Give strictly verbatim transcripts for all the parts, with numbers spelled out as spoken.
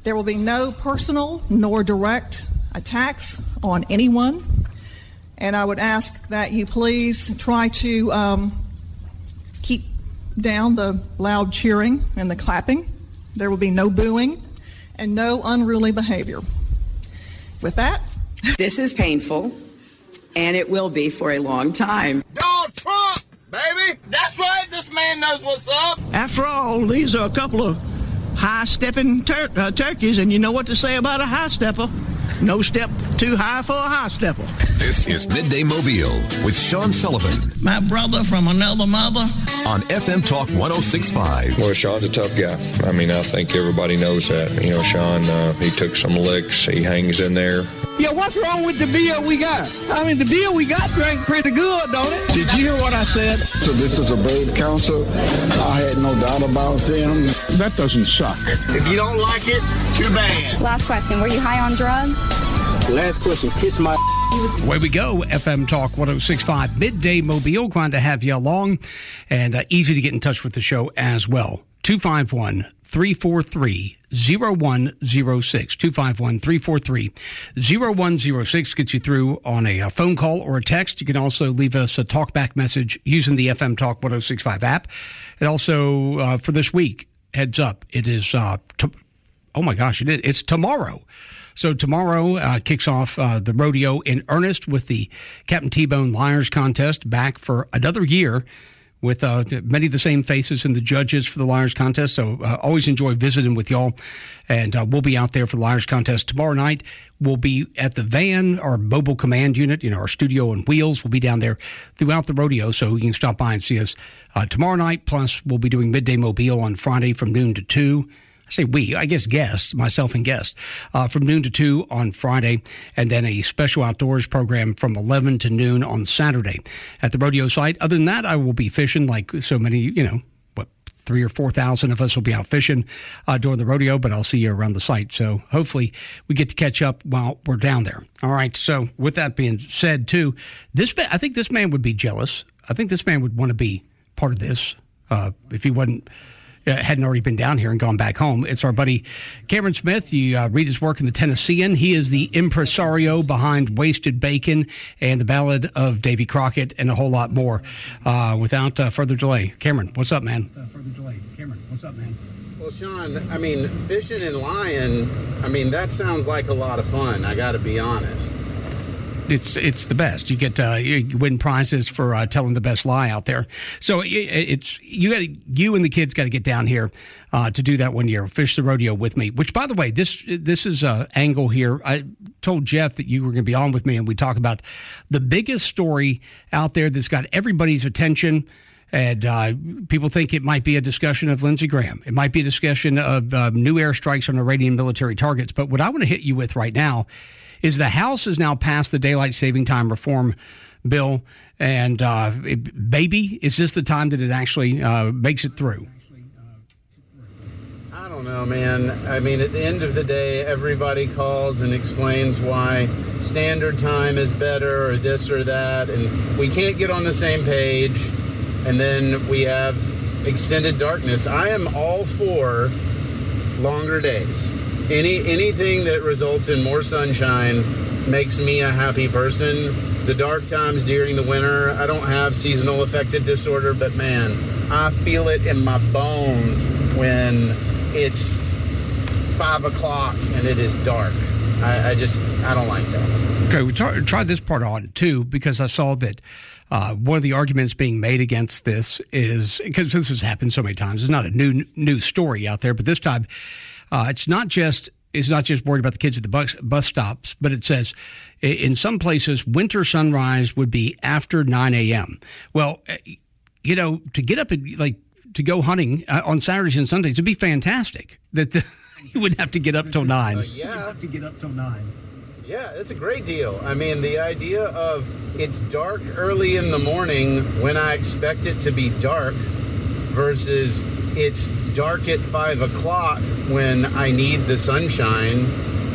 There will be no personal nor direct attacks on anyone. And I would ask that you please try to um, keep down the loud cheering and the clapping. There will be no booing and no unruly behavior. With that, this is painful, and it will be for a long time. Donald Trump, baby! That's right, this man knows what's up! After all, these are a couple of high-stepping tur- uh, turkeys, and you know what to say about a high-stepper. No step too high for a high-stepper. This is Midday Mobile with Sean Sullivan. My brother from another mother. On F M Talk one oh six point five. Well, Sean's a tough guy. I mean, I think everybody knows that. You know, Sean, uh, he took some licks. He hangs in there. Yeah, what's wrong with the beer we got? I mean, the beer we got drank pretty good, don't it? Did you hear what I said? So this is a brave council. I had no doubt about them. That doesn't suck. If you don't like it, too bad. Last question, were you high on drugs? Last question, kiss my... Away we go, F M Talk one oh six point five, Midday Mobile. Glad to have you along, and uh, easy to get in touch with the show as well. two five one, three four three, zero one zero six. two five one, three four three, zero one zero six gets you through on a, a phone call or a text. You can also leave us a talkback message using the F M Talk one oh six point five app. And also, uh, for this week, heads up, it is, uh, t- oh my gosh, it is, it's tomorrow. So tomorrow uh, kicks off uh, the rodeo in earnest with the Captain T-Bone Liars Contest, back for another year with uh, many of the same faces and the judges for the Liars Contest. So uh, always enjoy visiting with y'all. And uh, we'll be out there for the Liars Contest tomorrow night. We'll be at the van, our mobile command unit, you know, our studio and wheels. We'll be down there throughout the rodeo, so you can stop by and see us uh, tomorrow night. Plus, we'll be doing Midday Mobile on Friday from noon to two. I say we, I guess guests, myself and guests, uh, from noon to two on Friday, and then a special outdoors program from eleven to noon on Saturday at the rodeo site. Other than that, I will be fishing like so many, you know, what, three or four thousand of us will be out fishing uh, during the rodeo, but I'll see you around the site. So hopefully we get to catch up while we're down there. All right, so with that being said, too, this I think this man would be jealous. I think this man would want to be part of this uh, if he wasn't... Uh, hadn't already been down here and gone back home. It's our buddy Cameron Smith. You uh, read his work in the Tennessean. He is the impresario behind Wasted Bacon and the Ballad of Davy Crockett and a whole lot more. Uh, without uh, further delay, Cameron, what's up, man? Without further delay, Cameron, what's up, man? Well, Sean, I mean, fishing and lying, I mean, that sounds like a lot of fun. I got to be honest. It's it's the best. You get uh, you win prizes for uh, telling the best lie out there. So it, it's you got you and the kids got to get down here uh, to do that one year. Fish the rodeo with me. Which, by the way, this this is a angle here. I told Jeff that you were going to be on with me, and we talk about the biggest story out there that's got everybody's attention. And uh, people think it might be a discussion of Lindsey Graham. It might be a discussion of uh, new airstrikes on Iranian military targets. But what I want to hit you with right now is the House has now passed the Daylight Saving Time Reform Bill. And, uh, it, baby, is this the time that it actually uh, makes it through? I don't know, man. I mean, at the end of the day, everybody calls and explains why standard time is better or this or that. And we can't get on the same page. And then we have extended darkness. I am all for longer days. Any anything that results in more sunshine makes me a happy person. The dark times during the winter, I don't have seasonal affective disorder, but man, I feel it in my bones when it's five o'clock and it is dark. I, I just, I don't like that. Okay, we t- tried this part on too because I saw that uh, one of the arguments being made against this is, because this has happened so many times, it's not a new new story out there, but this time uh, it's not just it's not just worried about the kids at the bus, bus stops, but it says in some places winter sunrise would be after nine a.m. Well, you know, to get up and like to go hunting uh, on Saturdays and Sundays would be fantastic. That the, you wouldn't have to get up till nine. Uh, yeah, to get up till nine. Yeah, it's a great deal. I mean, the idea of it's dark early in the morning when I expect it to be dark versus it's dark at five o'clock when I need the sunshine.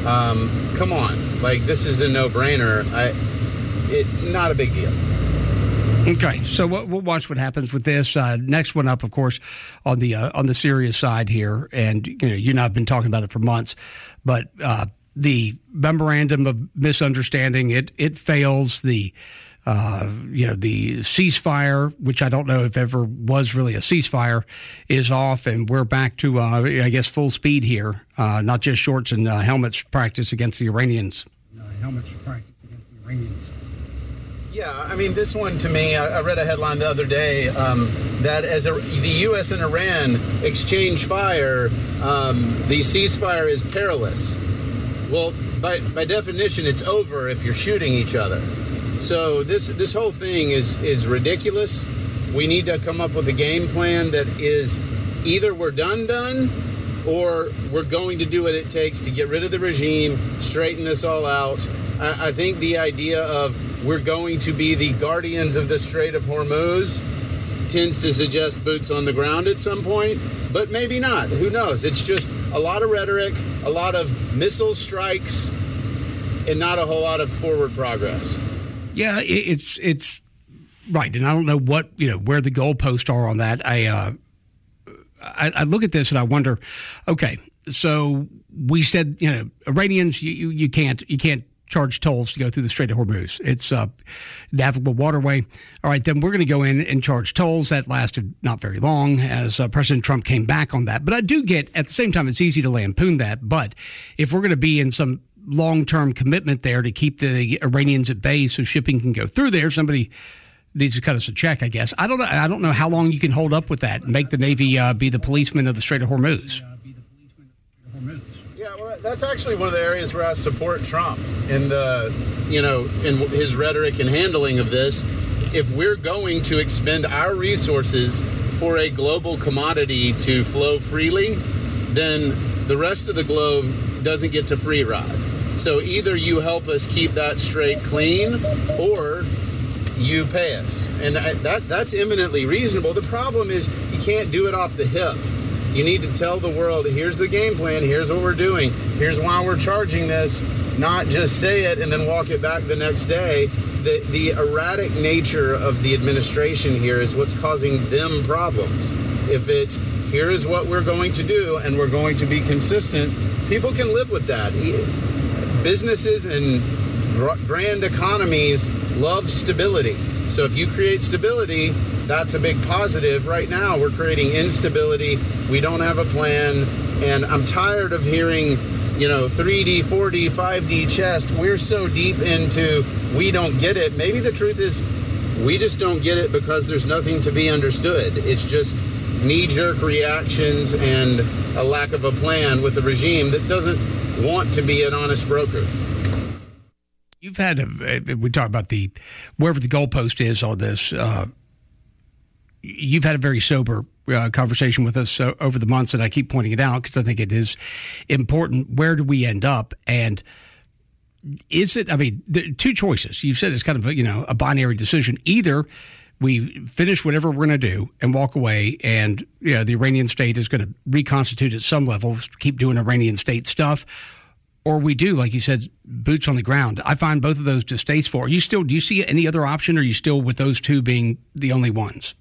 Um, come on. Like, this is a no-brainer. I, it, not a big deal. Okay, so we'll, we'll watch what happens with this. Uh, next one up, of course, on the uh, on the serious side here, and you know, you and I have been talking about it for months, but uh, the memorandum of misunderstanding it it fails. The uh, you know the ceasefire, which I don't know if ever was really a ceasefire, is off, and we're back to uh, I guess full speed here. Uh, not just shorts and uh, helmets practice against the Iranians. Uh, helmets practice against the Iranians. Yeah, I mean, this one to me, I, I read a headline the other day um, that as a, the U S and Iran exchange fire, um, the ceasefire is perilous. Well, by, by definition, it's over if you're shooting each other. So this this whole thing is, is ridiculous. We need to come up with a game plan that is either we're done done or we're going to do what it takes to get rid of the regime, straighten this all out. I, I think the idea of we're going to be the guardians of the Strait of Hormuz tends to suggest boots on the ground at some point, but maybe not. Who knows? It's just a lot of rhetoric, a lot of missile strikes, and not a whole lot of forward progress. Yeah, it's it's right, and I don't know what you know where the goalposts are on that. I, uh, I I look at this and I wonder, okay, so we said you know Iranians, you, you, you can't you can't. charge tolls to go through the Strait of Hormuz. It's a navigable waterway. All right, then we're going to go in and charge tolls. That lasted not very long as uh, President Trump came back on that. But I do get, at the same time, it's easy to lampoon that. But if we're going to be in some long-term commitment there to keep the Iranians at bay so shipping can go through there, somebody needs to cut us a check, I guess. I don't know, I don't know how long you can hold up with that and make the Navy uh, be the policeman of the Strait of Hormuz. Yeah, well, that's actually one of the areas where I support Trump in the, you know, in his rhetoric and handling of this. If we're going to expend our resources for a global commodity to flow freely, then the rest of the globe doesn't get to free ride. So either you help us keep that strait clean, or you pay us, and that that's eminently reasonable. The problem is you can't do it off the hip. You need to tell the world, here's the game plan, here's what we're doing, here's why we're charging this, not just say it and then walk it back the next day. The, the erratic nature of the administration here is what's causing them problems. If it's, here is what we're going to do and we're going to be consistent, people can live with that. Businesses and grand economies love stability. So if you create stability, that's a big positive. Right now, we're creating instability. We don't have a plan. And I'm tired of hearing, you know, three D, four D, five D chess. We're so deep into we don't get it. Maybe the truth is we just don't get it because there's nothing to be understood. It's just knee-jerk reactions and a lack of a plan with a regime that doesn't want to be an honest broker. You've had, a, we talk about the, wherever the goalpost is on this, uh, you've had a very sober uh, conversation with us uh, over the months, and I keep pointing it out because I think it is important. Where do we end up? And is it, I mean, there are two choices. You've said it's kind of a, you know, a binary decision. Either we finish whatever we're going to do and walk away, and you know, the Iranian state is going to reconstitute at some level, keep doing Iranian state stuff, or we do, like you said, boots on the ground. I find both of those distasteful. Are you still, do you see any other option, or are you still with those two being the only ones?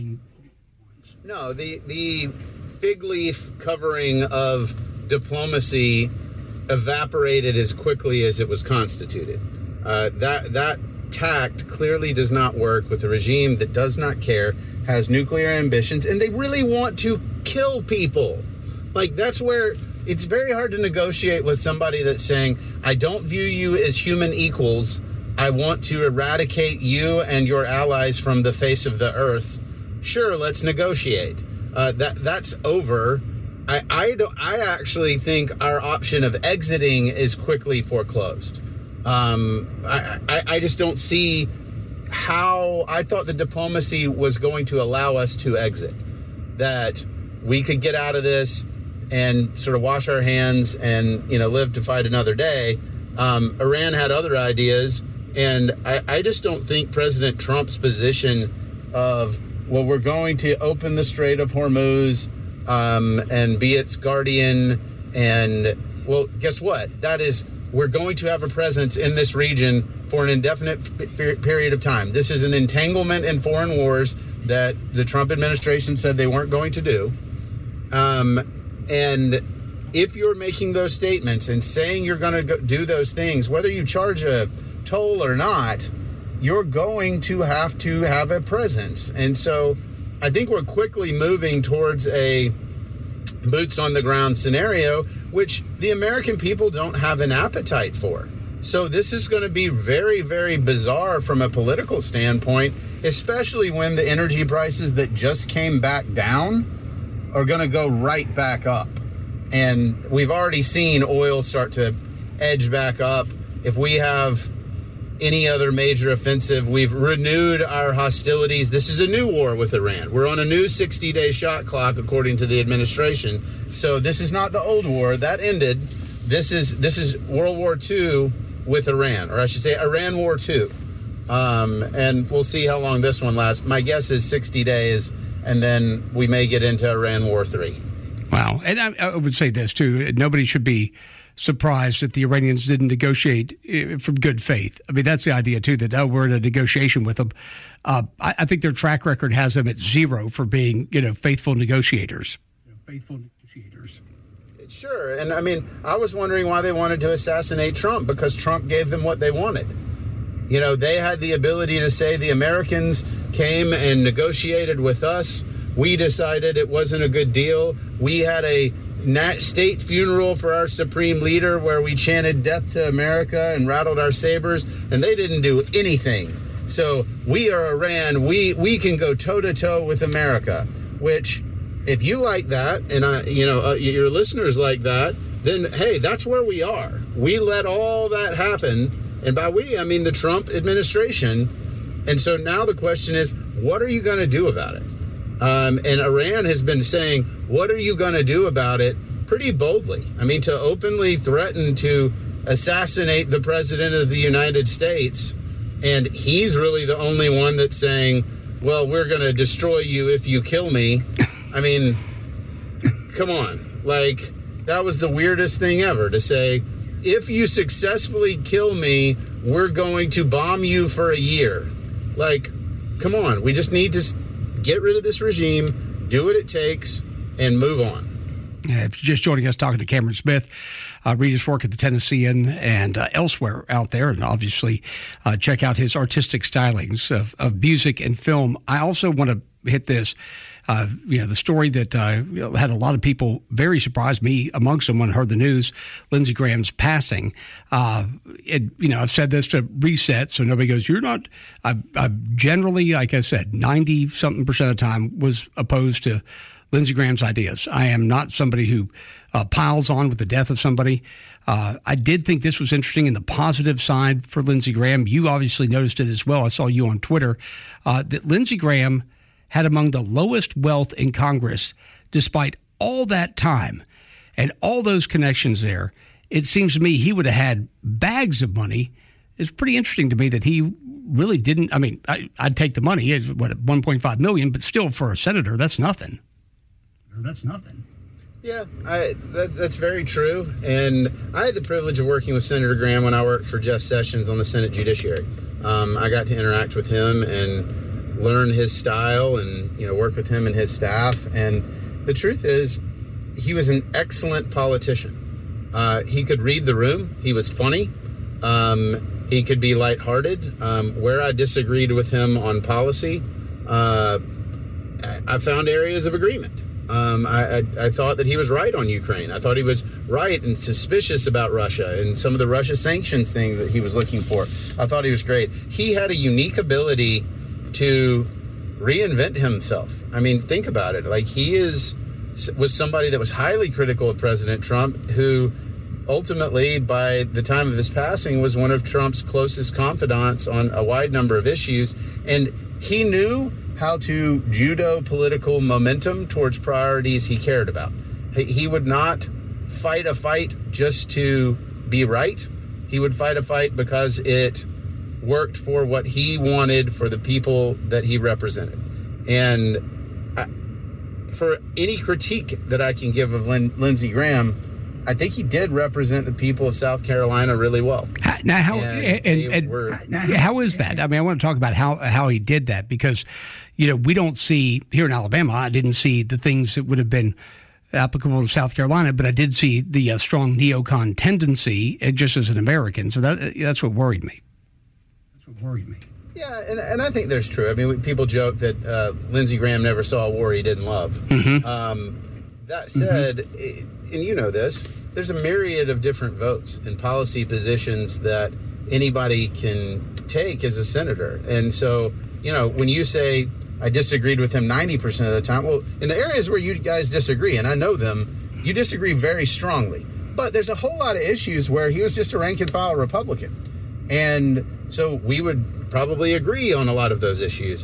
No, the the fig leaf covering of diplomacy evaporated as quickly as it was constituted. Uh, that that tact clearly does not work with a regime that does not care, has nuclear ambitions, and they really want to kill people. Like, that's where it's very hard to negotiate with somebody that's saying, I don't view you as human equals. I want to eradicate you and your allies from the face of the earth. Sure, let's negotiate. Uh, that that's over. I I, don't, I actually think our option of exiting is quickly foreclosed. Um, I, I I just don't see how. I thought the diplomacy was going to allow us to exit. That we could get out of this and sort of wash our hands and, you know, live to fight another day. Um, Iran had other ideas, and I, I just don't think President Trump's position of, well, we're going to open the Strait of Hormuz um, and be its guardian, and, well, guess what? That is we're going to have a presence in this region for an indefinite p- period of time. This is an entanglement in foreign wars that the Trump administration said they weren't going to do. Um, and if you're making those statements and saying you're going to do those things, whether you charge a toll or not, you're going to have to have a presence. And so I think we're quickly moving towards a boots on the ground scenario, which the American people don't have an appetite for. So this is going to be very, very bizarre from a political standpoint, especially when the energy prices that just came back down are going to go right back up. And we've already seen oil start to edge back up. If we have any other major offensive, we've renewed our hostilities. This is a new war with Iran. We're on a new sixty-day shot clock, according to the administration. So this is not the old war. That ended. This is this is World War Two with Iran, or I should say Iran War Two. Um, and we'll see how long this one lasts. My guess is sixty days, and then we may get into Iran War Three. Wow. And I, I would say this, too. Nobody should be surprised that the Iranians didn't negotiate from good faith. I mean, that's the idea, too, that, oh, we're in a negotiation with them. Uh, I, I think their track record has them at zero for being, you know, faithful negotiators. Faithful negotiators. Sure. And, I mean, I was wondering why they wanted to assassinate Trump, because Trump gave them what they wanted. You know, they had the ability to say the Americans came and negotiated with us. We decided it wasn't a good deal. We had a state funeral for our supreme leader where we chanted death to America and rattled our sabers, and they didn't do anything. So we are Iran. We we can go toe-to-toe with America, which if you like that, and I, you know uh, your listeners like that, then, hey, that's where we are. We let all that happen, and by we, I mean the Trump administration. And so now the question is, what are you going to do about it? Um, and Iran has been saying, what are you going to do about it, pretty boldly. I mean, to openly threaten to assassinate the president of the United States, and he's really the only one that's saying, well, we're going to destroy you if you kill me. I mean, come on. Like, that was the weirdest thing ever, to say, if you successfully kill me, we're going to bomb you for a year. Like, come on. We just need to get rid of this regime, do what it takes, and move on. Yeah, if you're just joining us, talking to Cameron Smith, uh, read his work at the Tennessean and uh, elsewhere out there, and obviously uh, check out his artistic stylings of, of music and film. I also want to hit this, uh, you know, the story that uh, had a lot of people very surprised, me amongst them, when I heard the news, Lindsey Graham's passing. Uh, it, you know, I've said this to reset, so nobody goes, you're not, I, I generally, like I said, ninety-something percent of the time was opposed to Lindsey Graham's ideas. I am not somebody who uh, piles on with the death of somebody. Uh, I did think this was interesting in the positive side for Lindsey Graham. You obviously noticed it as well. I saw you on Twitter, uh, that Lindsey Graham had among the lowest wealth in Congress, despite all that time and all those connections there. It seems to me he would have had bags of money. It's pretty interesting to me that he really didn't. I mean, I, I'd take the money. It's what, one point five million dollars, but still for a senator, that's nothing. That's nothing. Yeah, I, that, that's very true. And I had the privilege of working with Senator Graham when I worked for Jeff Sessions on the Senate Judiciary. Um, I got to interact with him and learn his style and, you know, work with him and his staff. And the truth is, he was an excellent politician. Uh, he could read the room. He was funny. Um, he could be lighthearted. Um, where I disagreed with him on policy, uh, I found areas of agreement. Um, I, I, I thought that he was right on Ukraine. I thought he was right and suspicious about Russia and some of the Russia sanctions thing that he was looking for. I thought he was great. He had a unique ability to reinvent himself. I mean, think about it. Like, he is was somebody that was highly critical of President Trump, who ultimately, by the time of his passing, was one of Trump's closest confidants on a wide number of issues. And he knew how to judo political momentum towards priorities he cared about. He would not fight a fight just to be right. He would fight a fight because it worked for what he wanted for the people that he represented. And I, for any critique that I can give of Lin- Lindsey Graham, I think he did represent the people of South Carolina really well. Now, how and, and, and were, how is that? I mean, I want to talk about how how he did that because, you know, we don't see here in Alabama. I didn't see the things that would have been applicable to South Carolina, but I did see the uh, strong neocon tendency uh, just as an American. So that that's what worried me. That's what worried me. Yeah, and, and I think there's true. I mean, people joke that uh, Lindsey Graham never saw a war he didn't love. Mm-hmm. Um, that said, mm-hmm. and you know this, there's a myriad of different votes and policy positions that anybody can take as a senator. And so, you know, when you say I disagreed with him ninety percent of the time, well, in the areas where you guys disagree, and I know them, you disagree very strongly. But there's a whole lot of issues where he was just a rank and file Republican. And so we would probably agree on a lot of those issues.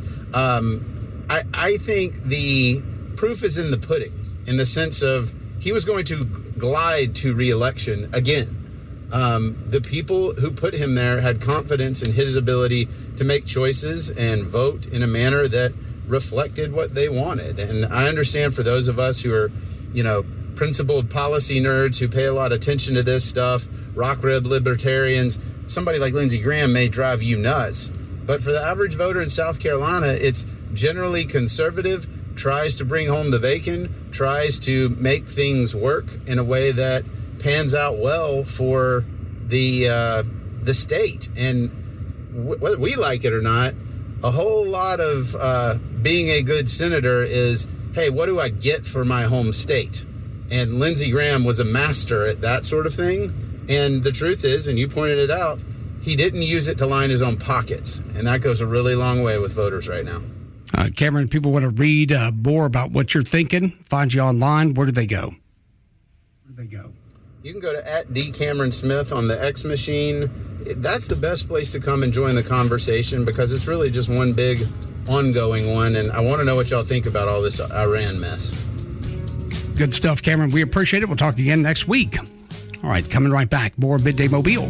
Um, I, I think the proof is in the pudding, in the sense of he was going to glide to re-election again. Um, the people who put him there had confidence in his ability to make choices and vote in a manner that reflected what they wanted. And I understand for those of us who are, you know, principled policy nerds who pay a lot of attention to this stuff, rock rib libertarians, somebody like Lindsey Graham may drive you nuts. But for the average voter in South Carolina, it's generally conservative, tries to bring home the bacon, tries to make things work in a way that pans out well for the uh, the state. And w- whether we like it or not, a whole lot of uh, being a good senator is, hey, what do I get for my home state? And Lindsey Graham was a master at that sort of thing. And the truth is, and you pointed it out, he didn't use it to line his own pockets. And that goes a really long way with voters right now. Uh, Cameron, people want to read uh, more about what you're thinking, find you online. Where do they go? Where do they go? You can go to at D Cameron Smith on the X machine. That's the best place to come and join the conversation because it's really just one big ongoing one. And I want to know what y'all think about all this Iran mess. Good stuff, Cameron. We appreciate it. We'll talk again next week. All right, coming right back. More Midday Mobile.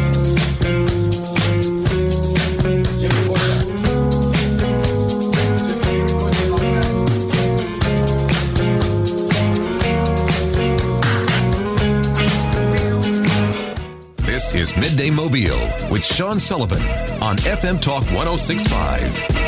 This is Midday Mobile with Sean Sullivan on F M Talk one oh six point five.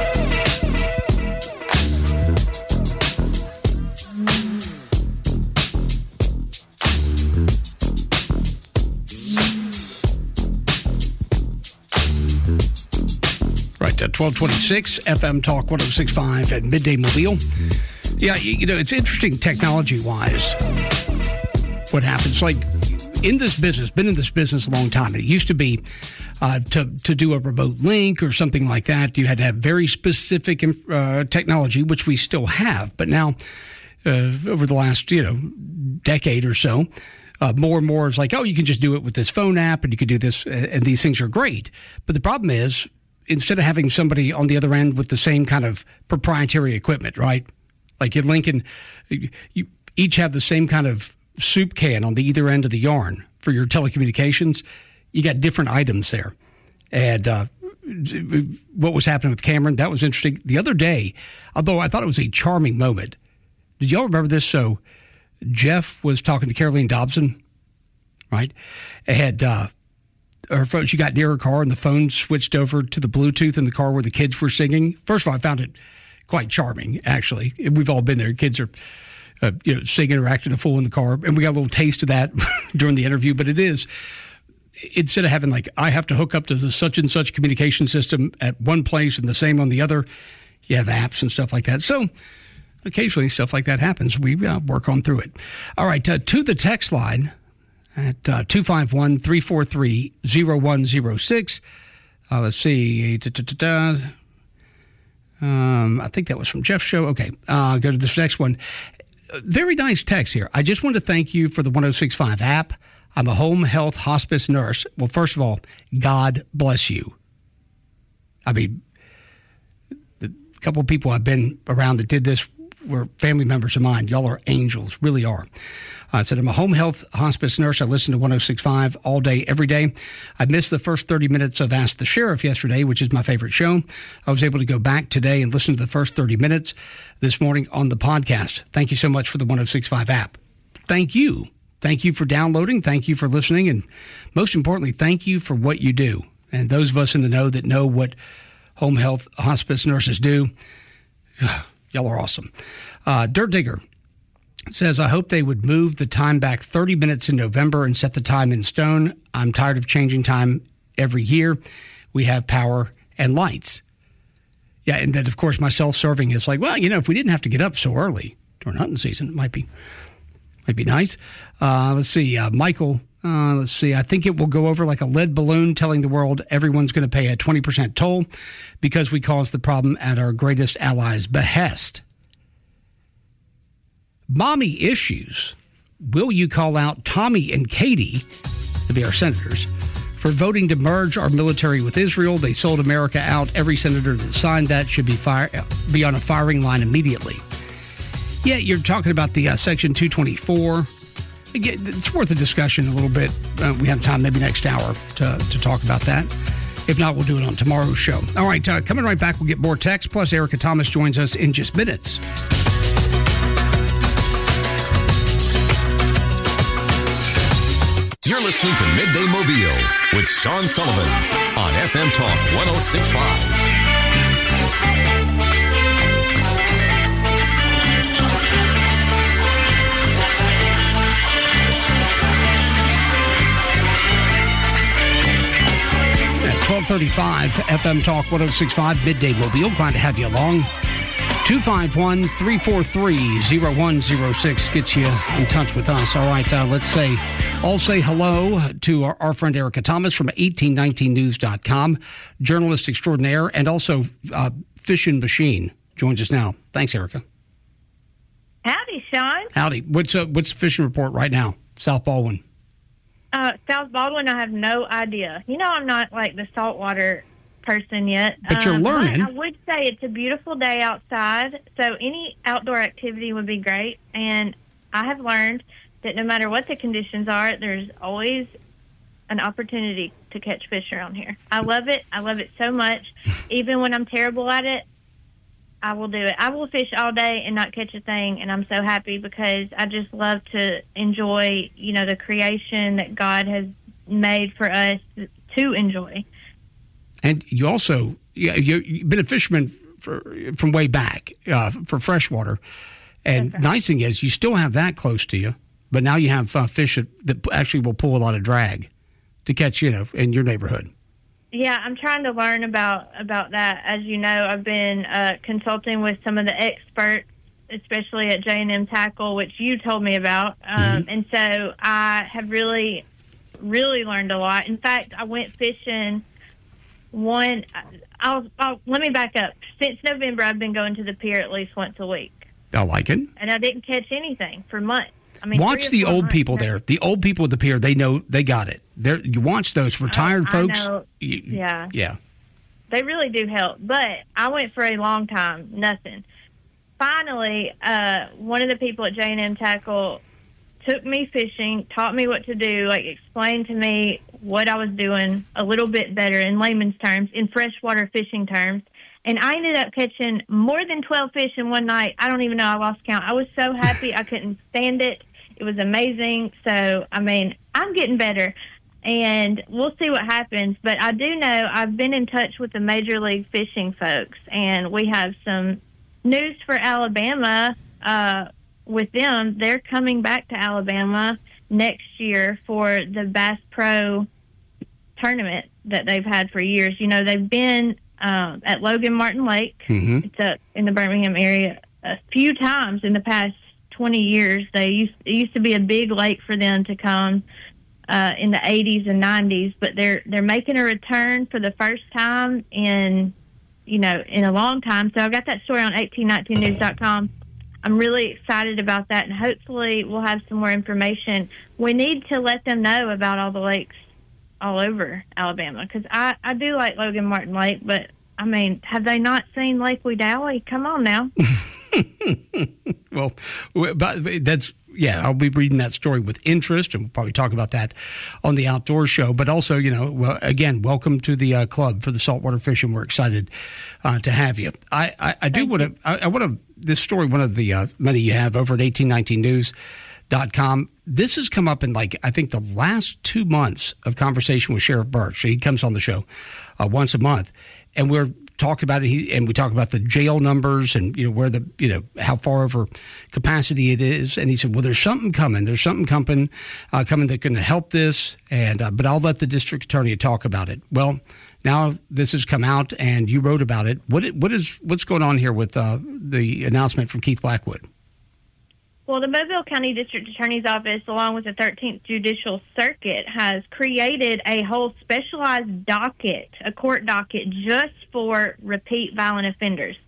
twelve twenty-six F M Talk one oh six point five at Midday Mobile. Yeah, you know, it's interesting technology-wise what happens. Like, in this business, been in this business a long time. It used to be uh, to, to do a remote link or something like that, you had to have very specific uh, technology, which we still have. But now, uh, over the last, you know, decade or so, Uh, more and more is like, oh, you can just do it with this phone app and you can do this, and these things are great. But the problem is, instead of having somebody on the other end with the same kind of proprietary equipment, right? Like you're linking, you each have the same kind of soup can on the either end of the yarn for your telecommunications. You got different items there. And uh, what was happening with Cameron, that was interesting. The other day, although I thought it was a charming moment, did y'all remember this? So Jeff was talking to Caroline Dobson, right? And uh, her phone, she got near her car and the phone switched over to the Bluetooth in the car where the kids were singing. First of all, I found it quite charming, actually. We've all been there. Kids are uh, you know, singing or acting a fool in the car. And we got a little taste of that during the interview. But it is, instead of having like, I have to hook up to the such and such communication system at one place and the same on the other, you have apps and stuff like that. So occasionally stuff like that happens. We uh, work on through it. All right, uh, to the text line at uh, two five one, three four three, zero one zero six. Uh, let's see. Da, da, da, da. Um, I think that was from Jeff's show. Okay, uh, go to this next one. Very nice text here. I just want to thank you for the one oh six point five app. I'm a home health hospice nurse. Well, first of all, God bless you. I mean, a couple of people I've been around that did this were family members of mine. Y'all are angels, really are. I said, I'm a home health hospice nurse. I listen to one oh six point five all day, every day. I missed the first thirty minutes of Ask the Sheriff yesterday, which is my favorite show. I was able to go back today and listen to the first thirty minutes this morning on the podcast. Thank you so much for the one oh six point five app. Thank you Thank you for downloading. Thank you for listening. And most importantly, thank you for what you do. And those of us in the know that know what home health hospice nurses do, y'all are awesome. Uh, Dirt Digger says, I hope they would move the time back thirty minutes in November and set the time in stone. I'm tired of changing time every year. We have power and lights. Yeah, and then, of course, my self-serving is like, well, you know, if we didn't have to get up so early during hunting season, it might be might be nice. Uh, let's see, uh, Michael, uh, let's see, I think it will go over like a lead balloon telling the world everyone's going to pay a twenty percent toll because we caused the problem at our greatest ally's behest. Mommy issues. Will you call out Tommy and Katie, to be our senators, for voting to merge our military with Israel? They sold America out. Every senator that signed that should be fire, be on a firing line immediately. Yeah, you're talking about the uh, Section two twenty-four. Again, it's worth a discussion a little bit. Uh, we have time maybe next hour to, to talk about that. If not, we'll do it on tomorrow's show. All right, uh, coming right back, we'll get more text. Plus, Erica Thomas joins us in just minutes. You're listening to Midday Mobile with Sean Sullivan on F M Talk one oh six point five. twelve thirty-five F M Talk one oh six point five, Midday Mobile. Glad to have you along. two five one, three four three, zero one zero six gets you in touch with us. All right, uh, let's say, I'll say hello to our, our friend Erica Thomas from eighteen nineteen news dot com, journalist extraordinaire, and also uh, Fishing Machine joins us now. Thanks, Erica. Howdy, Sean. Howdy. What's uh, what's the fishing report right now? South Baldwin. Uh, South Baldwin, I have no idea. You know, I'm not like the saltwater person yet. But you're um, learning. I, I would say it's a beautiful day outside, so any outdoor activity would be great. And I have learned that no matter what the conditions are, there's always an opportunity to catch fish around here. I love it. I love it so much. Even when I'm terrible at it, I will do it. I will fish all day and not catch a thing, and I'm so happy because I just love to enjoy, you know, the creation that God has made for us to enjoy. And you also, yeah, you, you've been a fisherman for, from way back uh, for freshwater. And right. Nice thing is you still have that close to you, but now you have uh, fish that, that actually will pull a lot of drag to catch, you know, in your neighborhood. Yeah, I'm trying to learn about, about that. As you know, I've been uh, consulting with some of the experts, especially at J and M Tackle, which you told me about. Um, mm-hmm. And so I have really, really learned a lot. In fact, I went fishing one, I'll, I'll, let me back up. Since November, I've been going to the pier at least once a week. I like it. And I didn't catch anything for months. I mean, watch the old people there. The old people at the pier, they know, they got it. They're, you watch those retired I, folks. I know. You, yeah. Yeah. They really do help. But I went for a long time, nothing. Finally, uh, one of the people at J and M Tackle took me fishing, taught me what to do, like explained to me what I was doing a little bit better in layman's terms, in freshwater fishing terms. And I ended up catching more than twelve fish in one night. I don't even know. I lost count. I was so happy. I couldn't stand it. It was amazing. So, I mean, I'm getting better. And we'll see what happens. But I do know I've been in touch with the Major League Fishing folks. And we have some news for Alabama uh, with them. They're coming back to Alabama next year for the Bass Pro tournament that they've had for years. You know, they've been um, at Logan Martin Lake. Mm-hmm. It's up in the Birmingham area a few times in the past twenty years. They used, it used to be a big lake for them to come uh, in the eighties and nineties, but they're they're making a return for the first time in, you know, in a long time. So I got that story on eighteen nineteen news dot com. I'm really excited about that, and hopefully we'll have some more information. We need to let them know about all the lakes all over Alabama, because I, I do like Logan Martin Lake, but, I mean, have they not seen Lake Wedowee? Come on now. Well, but that's, yeah, I'll be reading that story with interest, and we'll probably talk about that on the Outdoor Show. But also, you know, well, again, welcome to the uh, club for the saltwater fishing. We're excited uh, to have you. I, I, I do want to, I, I want to, this story, one of the uh, many you have over at eighteen nineteen News, dot com. This has come up in, like, I think the last two months of conversation with Sheriff Birch. He comes on the show uh, once a month, and we're talking about it. He, and we talk about the jail numbers and, you know, where the, you know, how far over capacity it is. And he said, well, there's something coming. There's something coming, uh, coming that can help this. And uh, but I'll let the district attorney talk about it. Well, now this has come out, and you wrote about it. What what is what's going on here with uh, the announcement from Keith Blackwood? Well, the Mobile County District Attorney's Office, along with the thirteenth Judicial Circuit, has created a whole specialized docket, a court docket, just for repeat violent offenders.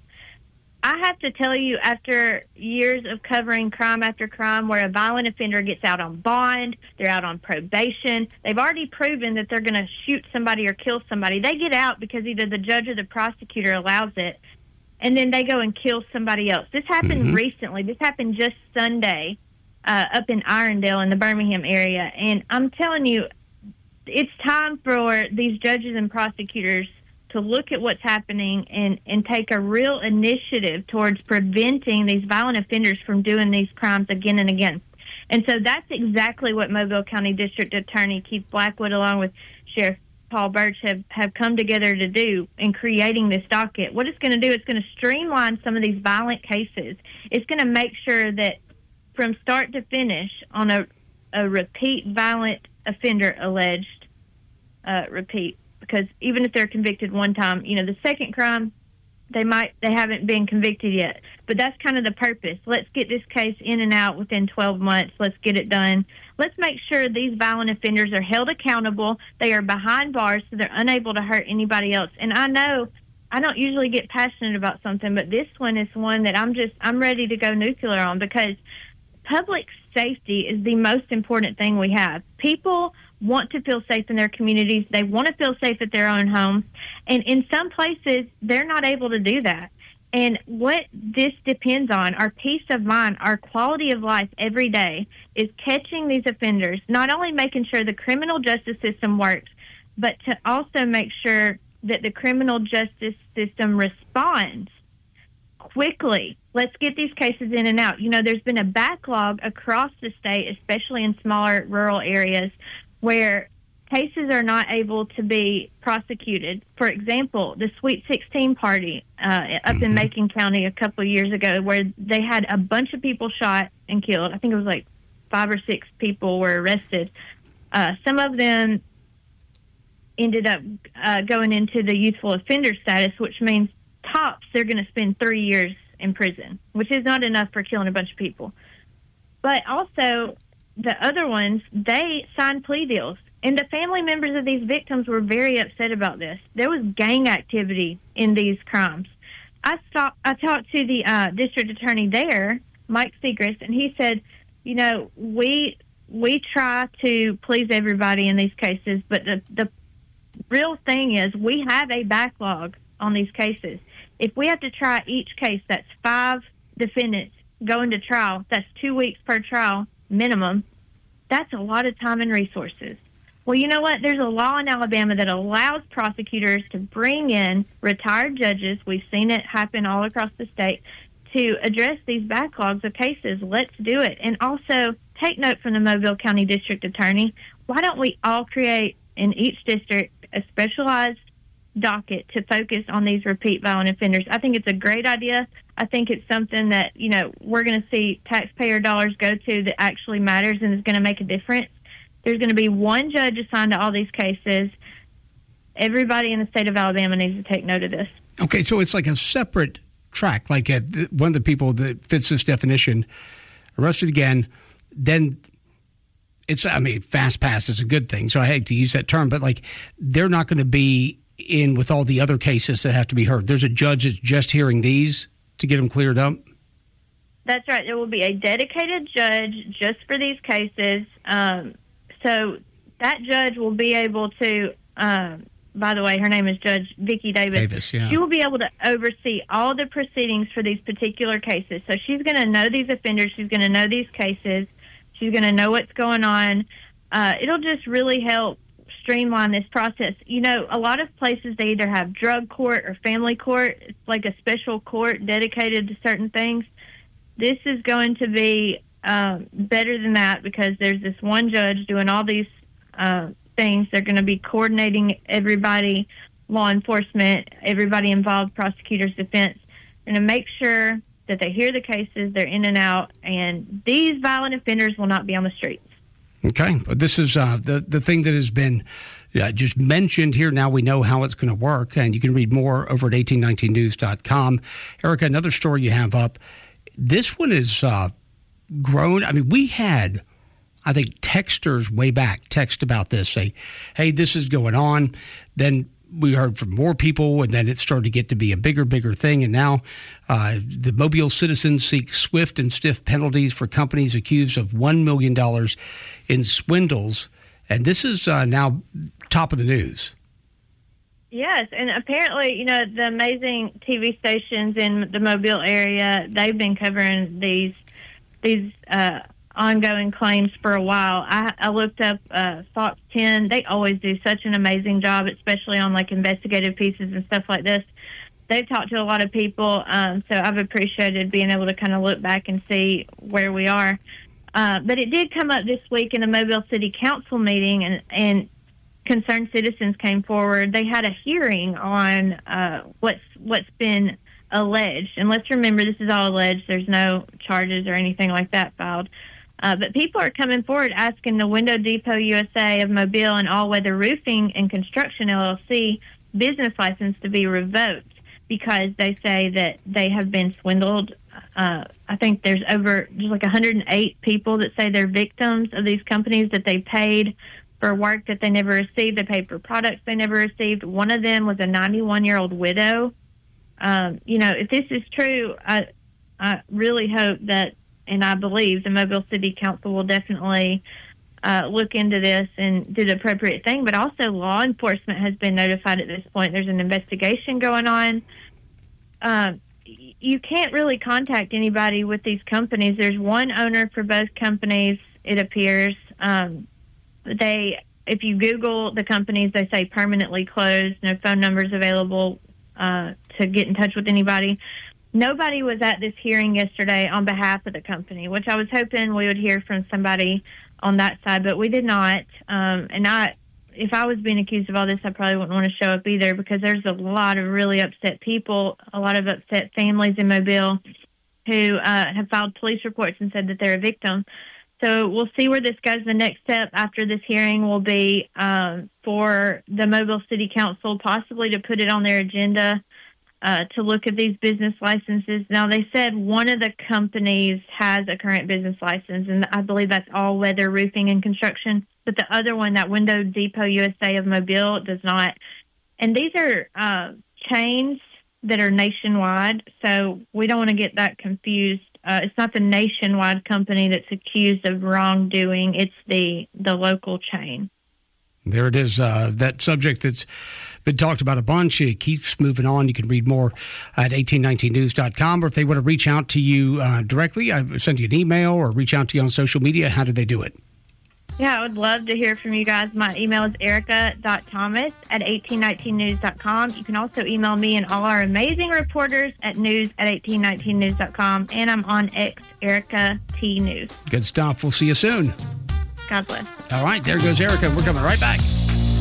I have to tell you, after years of covering crime after crime where a violent offender gets out on bond, they're out on probation, they've already proven that they're going to shoot somebody or kill somebody. They get out because either the judge or the prosecutor allows it, and then they go and kill somebody else. This happened mm-hmm. recently. This happened just Sunday uh, up in Irondale in the Birmingham area. And I'm telling you, it's time for these judges and prosecutors to look at what's happening and, and take a real initiative towards preventing these violent offenders from doing these crimes again and again. And so that's exactly what Mobile County District Attorney Keith Blackwood, along with Sheriff Paul Birch, have, have come together to do in creating this docket. What it's going to do, it's going to streamline some of these violent cases. It's going to make sure that from start to finish on a, a repeat violent offender alleged uh, repeat, because even if they're convicted one time, you know, the second crime, they might they haven't been convicted yet. But that's kind of the purpose. Let's get this case in and out within twelve months. Let's get it done. Let's make sure these violent offenders are held accountable. They are behind bars so they're unable to hurt anybody else. And I know I don't usually get passionate about something, but this one is one that I'm just I'm ready to go nuclear on, because public safety is the most important thing we have. People want to feel safe in their communities. They want to feel safe at their own home. And in some places, they're not able to do that. And what this depends on, our peace of mind, our quality of life every day, is catching these offenders, not only making sure the criminal justice system works, but to also make sure that the criminal justice system responds quickly. Let's get these cases in and out. You know, there's been a backlog across the state, especially in smaller rural areas, where cases are not able to be prosecuted. For example, the Sweet sixteen party uh, up in Macon County a couple of years ago, where they had a bunch of people shot and killed. I think it was like five or six people were arrested. Uh, some of them ended up uh, going into the youthful offender status, which means tops they're going to spend three years in prison, which is not enough for killing a bunch of people. But also, the other ones, they signed plea deals. And the family members of these victims were very upset about this. There was gang activity in these crimes. I saw, I talked to the uh, district attorney there, Mike Segrist, and he said, you know, we we try to please everybody in these cases, but the, the real thing is we have a backlog on these cases. If we have to try each case, that's five defendants going to trial. That's two weeks per trial minimum. That's a lot of time and resources. Well, you know what? There's a law in Alabama that allows prosecutors to bring in retired judges. We've seen it happen all across the state to address these backlogs of cases. Let's do it. And also, take note from the Mobile County District Attorney. Why don't we all create in each district a specialized docket to focus on these repeat violent offenders? I think it's a great idea. I think it's something that, you know, we're going to see taxpayer dollars go to that actually matters and is going to make a difference. There's going to be one judge assigned to all these cases. Everybody in the state of Alabama needs to take note of this. Okay, so it's like a separate track, like a, one of the people that fits this definition, arrested again, then it's, I mean, fast pass is a good thing, so I hate to use that term, but like they're not going to be in with all the other cases that have to be heard. There's a judge that's just hearing these to get them cleared up? That's right. There will be a dedicated judge just for these cases. Um, so that judge will be able to, um, by the way, her name is Judge Vicki Davis. Davis, yeah. She will be able to oversee all the proceedings for these particular cases. So she's going to know these offenders. She's going to know these cases. She's going to know what's going on. Uh, it'll just really help streamline this process. You know, a lot of places, they either have drug court or family court. It's like a special court dedicated to certain things. This is going to be um, better than that because there's this one judge doing all these uh, things. They're going to be coordinating everybody, law enforcement, everybody involved, prosecutors, defense, and to make sure that they hear the cases, they're in and out, and these violent offenders will not be on the streets. Okay, but this is uh, the the thing that has been uh, just mentioned here. Now we know how it's going to work, and you can read more over at eighteen nineteen news dot com. Erica, another story you have up. This one is uh, grown. I mean, we had, I think, texters way back text about this, say, hey, this is going on. Then we heard from more people, and then it started to get to be a bigger, bigger thing. And now uh, the Mobile citizens seek swift and stiff penalties for companies accused of one million dollars in swindles. And this is uh, now top of the news. Yes, and apparently, you know, the amazing T V stations in the Mobile area, they've been covering these these uh, ongoing claims for a while. I, I looked up uh, Fox ten. They always do such an amazing job, especially on, like, investigative pieces and stuff like this. They've talked to a lot of people, um, so I've appreciated being able to kind of look back and see where we are. Uh, but it did come up this week in a Mobile City Council meeting, and, and concerned citizens came forward. They had a hearing on uh, what's what's been alleged. And let's remember, this is all alleged. There's no charges or anything like that filed. Uh, but people are coming forward asking the Window Depot U S A of Mobile and All Weather Roofing and Construction L L C business license to be revoked because they say that they have been swindled. Uh, I think there's over there's like one hundred eight people that say they're victims of these companies, that they paid for work that they never received. They paid for products they never received. One of them was a ninety-one-year-old widow. Um, you know, if this is true, I, I really hope that, and I believe the Mobile City Council will definitely uh, look into this and do the appropriate thing. But also law enforcement has been notified at this point. There's an investigation going on. Um, you can't really contact anybody with these companies. There's one owner for both companies, it appears. Um, they, if you Google the companies, they say permanently closed, no phone numbers available uh, to get in touch with anybody. Nobody was at this hearing yesterday on behalf of the company, which I was hoping we would hear from somebody on that side, but we did not. Um, and I, if I was being accused of all this, I probably wouldn't want to show up either, because there's a lot of really upset people, a lot of upset families in Mobile who uh, have filed police reports and said that they're a victim. So we'll see where this goes. The next step after this hearing will be um, for the Mobile City Council possibly to put it on their agenda uh, to look at these business licenses. Now, they said one of the companies has a current business license, and I believe that's All Weather Roofing and Construction. But the other one, that Window Depot U S A of Mobile, does not. And these are uh, chains that are nationwide, so we don't want to get that confused. Uh, it's not the nationwide company that's accused of wrongdoing. It's the, the local chain. There it is, uh, that subject that's been talked about a bunch. It keeps moving on. You can read more at eighteen nineteen news dot com, or if they want to reach out to you uh, directly, I send you an email or reach out to you on social media. How do they do it? Yeah, I would love to hear from you guys. My email is erica dot thomas at eighteen nineteen news dot com. You can also email me and all our amazing reporters at news at eighteen nineteen news dot com. And I'm on X, Erica T News. Good stuff. We'll see you soon. God bless. All right, there goes Erica. We're coming right back.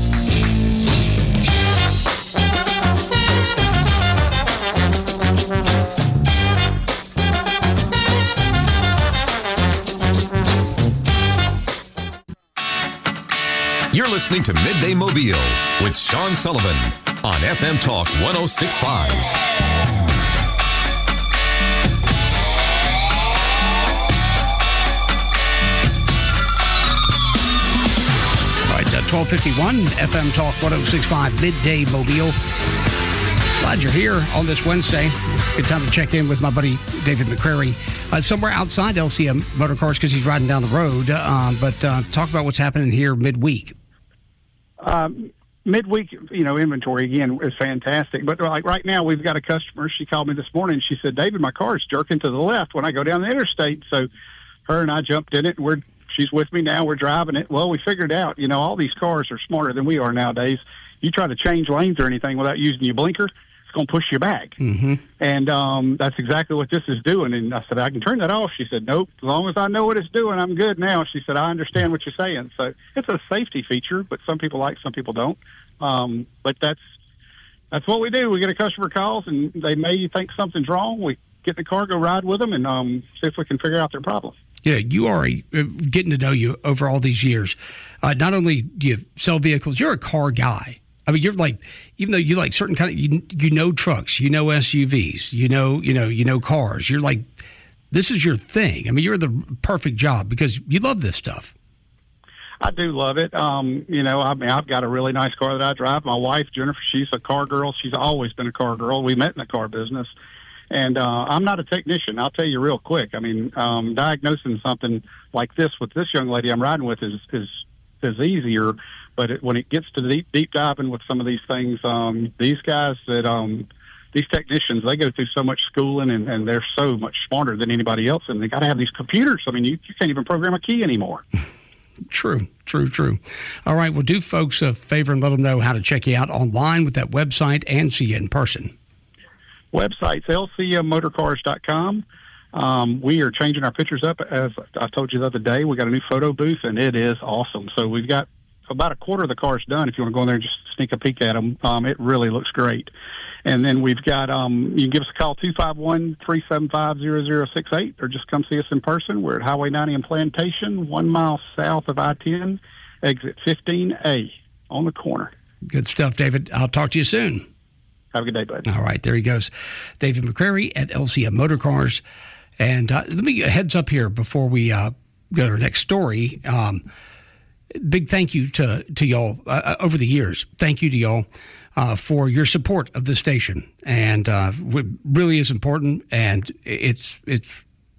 You're listening to Midday Mobile with Sean Sullivan on F M Talk one oh six point five. twelve fifty-one F M Talk one oh six point five, Midday Mobile. Glad you're here on this Wednesday. Good time to check in with my buddy David McCrary. Uh, somewhere outside L C M Motor Cars because he's riding down the road. Uh, but uh, talk about what's happening here midweek. Um, midweek, you know, inventory, again, is fantastic. But like right now, we've got a customer. She called me this morning. She said, David, my car is jerking to the left when I go down the interstate. So her and I jumped in it, and we're she's with me now. We're driving it. Well, we figured out, you know, all these cars are smarter than we are nowadays. You try to change lanes or anything without using your blinker, going to push you back. Mm-hmm. And um, that's exactly what this is doing. And I said, I can turn that off. She said, nope, as long as I know what it's doing, I'm good now. She said, I understand what you're saying. So it's a safety feature, but some people like, some people don't. Um, but that's that's what we do. We get a customer calls, and they may think something's wrong. We get in the car, go ride with them, and um, see if we can figure out their problem. Yeah, you are a, getting to know you over all these years. Uh, not only do you sell vehicles, you're a car guy. I mean, you're like, even though you like certain kind of, you, you know trucks, you know S U Vs, you know, you know, you know cars. You're like, this is your thing. I mean, you're the perfect job because you love this stuff. I do love it. Um, you know, I mean, I've got a really nice car that I drive. My wife, Jennifer, she's a car girl. She's always been a car girl. We met in the car business. And uh, I'm not a technician. I'll tell you real quick. I mean, um, diagnosing something like this with this young lady I'm riding with is is, is easier. But it, when it gets to deep deep diving with some of these things, um, these guys that um, these technicians, they go through so much schooling, and, and they're so much smarter than anybody else. And they got to have these computers. I mean, you, you can't even program a key anymore. True, true, true. All right, well, do folks a favor and let them know how to check you out online with that website and see you in person. Website's L C M motorcars dot com. Um, we are changing our pictures up, as I told you the other day. We got a new photo booth, and it is awesome. So we've got about a quarter of the cars done. If you want to go in there and just sneak a peek at them, um, it really looks great. And then we've got, um, you can give us a call, two five one, three seven five, zero zero six eight, or just come see us in person. We're at Highway ninety in Plantation, one mile south of I ten, exit fifteen A, on the corner. Good stuff, David. I'll talk to you soon. Have a good day, bud. All right, there he goes. David McCrary at L C M Motor Cars. And uh, let me get a heads up here before we uh, go to our next story. Um, big thank you to, to y'all uh, over the years. Thank you to y'all uh, for your support of the station. And uh, it really is important, and it's it's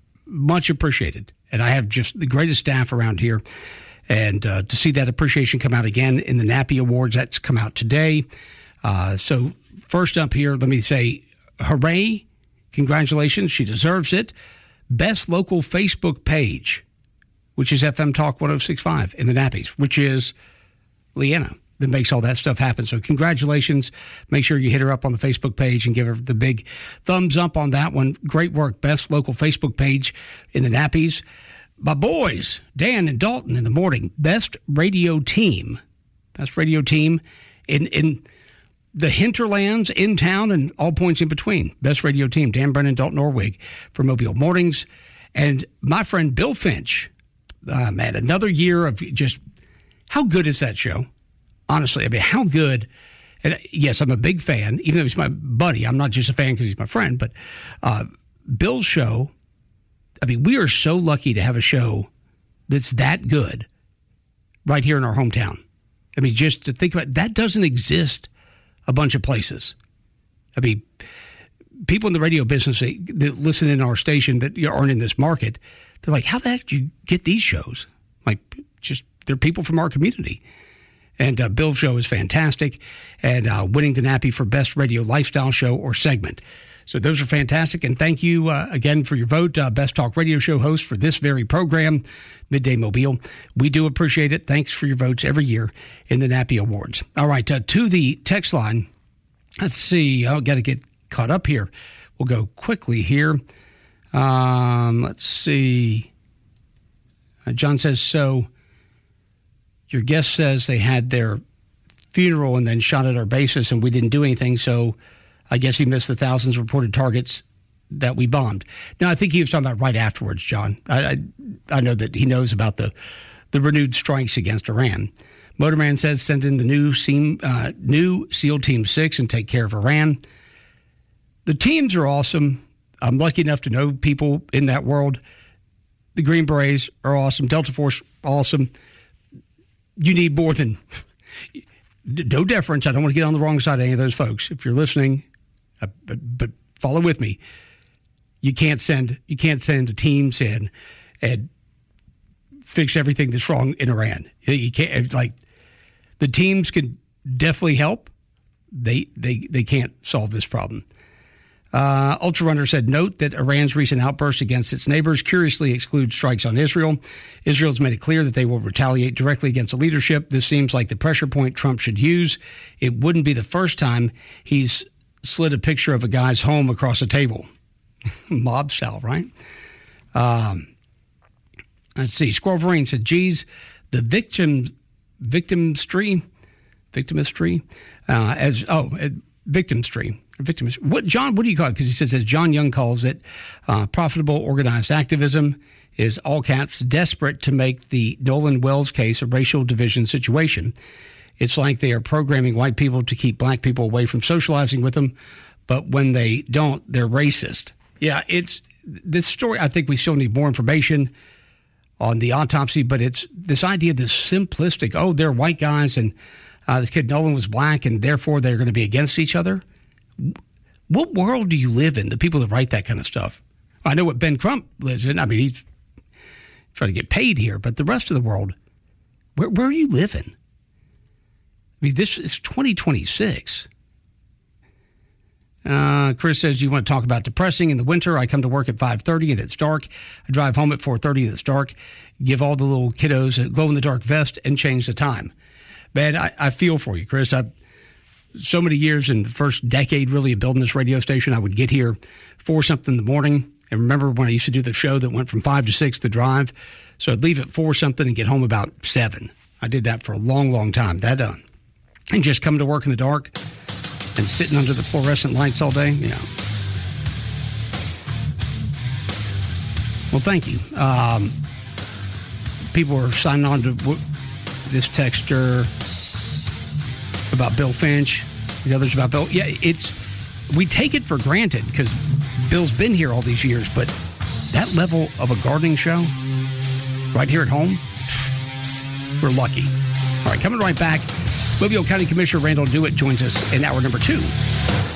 much appreciated. And I have just the greatest staff around here. And uh, to see that appreciation come out again in the NAPI Awards, that's come out today. Uh, so first up here, let me say, hooray, congratulations, she deserves it. Best local Facebook page, which is F M Talk one oh six point five in the Nappies, which is Leanna that makes all that stuff happen. So congratulations. Make sure you hit her up on the Facebook page and give her the big thumbs up on that one. Great work. Best local Facebook page in the Nappies. My boys, Dan and Dalton in the morning, best radio team. Best radio team in in the hinterlands, in town, and all points in between. Best radio team, Dan Brennan, Dalton Orwig for Mobile Mornings. And my friend Bill Finch, uh, man, another year of just, how good is that show? Honestly, I mean, how good. And yes, I'm a big fan, even though he's my buddy. I'm not just a fan because he's my friend, but uh, Bill's show, I mean, we are so lucky to have a show that's that good right here in our hometown. I mean, just to think about it, that doesn't exist a bunch of places. I mean, people in the radio business that, that listen in our station that aren't in this market, they're like, how the heck do you get these shows? Like, just, they're people from our community. And uh, Bill's show is fantastic, and uh, winning the Nappy for Best Radio Lifestyle Show or Segment. So those are fantastic, and thank you uh, again for your vote. Uh, Best Talk Radio Show host for this very program, Midday Mobile. We do appreciate it. Thanks for your votes every year in the Nappy Awards. All right, uh, to the text line. Let's see. I've got to get caught up here. We'll go quickly here. Um, let's see. Uh, John says, so your guest says they had their funeral and then shot at our bases and we didn't do anything, so I guess he missed the thousands of reported targets that we bombed. Now, I think he was talking about right afterwards, John. I I, I know that he knows about the, the renewed strikes against Iran. Motorman says send in the new, seam, uh, new SEAL Team six and take care of Iran. The teams are awesome. I'm lucky enough to know people in that world. The Green Berets are awesome. Delta Force, awesome. You need more than... No deference. I don't want to get on the wrong side of any of those folks. If you're listening, uh, but, but follow with me. You can't send you can't send teams in and fix everything that's wrong in Iran. You can't, like, the teams can definitely help. They they they can't solve this problem. Uh, Ultra Runner said, note that Iran's recent outbursts against its neighbors curiously exclude strikes on Israel. Israel's made it clear that they will retaliate directly against the leadership. This seems like the pressure point Trump should use. It wouldn't be the first time he's slid a picture of a guy's home across a table. Mob style, right? Um, let's see. Squirrel Vereen said, geez, the victim, victimistry, victimistry, uh, as, oh, uh, victimistry. Victimistry. What, John, what do you call it? Because he says, as John Young calls it, uh, profitable organized activism is, all caps, desperate to make the Nolan Wells case a racial division situation. It's like they are programming white people to keep black people away from socializing with them, but when they don't, they're racist. Yeah, it's this story. I think we still need more information on the autopsy, but it's this idea, this simplistic, oh, they're white guys and uh, this kid Nolan was black and therefore they're going to be against each other. What world do you live in, the people that write that kind of stuff? I know what Ben Crump lives in. I mean, he's trying to get paid here, but the rest of the world, where, where are you living? I mean, this is twenty twenty-six. Uh, Chris says, you want to talk about depressing in the winter? I come to work at five thirty and it's dark. I drive home at four thirty and it's dark. Give all the little kiddos a glow-in-the-dark vest and change the time. Man, I, I feel for you, Chris. I, so many years in the first decade, really, of building this radio station, I would get here four something in the morning. And remember when I used to do the show that went from five to six, the drive? So I'd leave at four something and get home about seven. I did that for a long, long time. That done. And just come to work in the dark and sitting under the fluorescent lights all day, you know. Well, thank you. Um, people are signing on to w- this texture about Bill Finch, the others about Bill. Yeah, it's, we take it for granted because Bill's been here all these years, but that level of a gardening show right here at home, we're lucky. All right, coming right back. Mobile County Commissioner Randall Dewitt joins us in hour number two.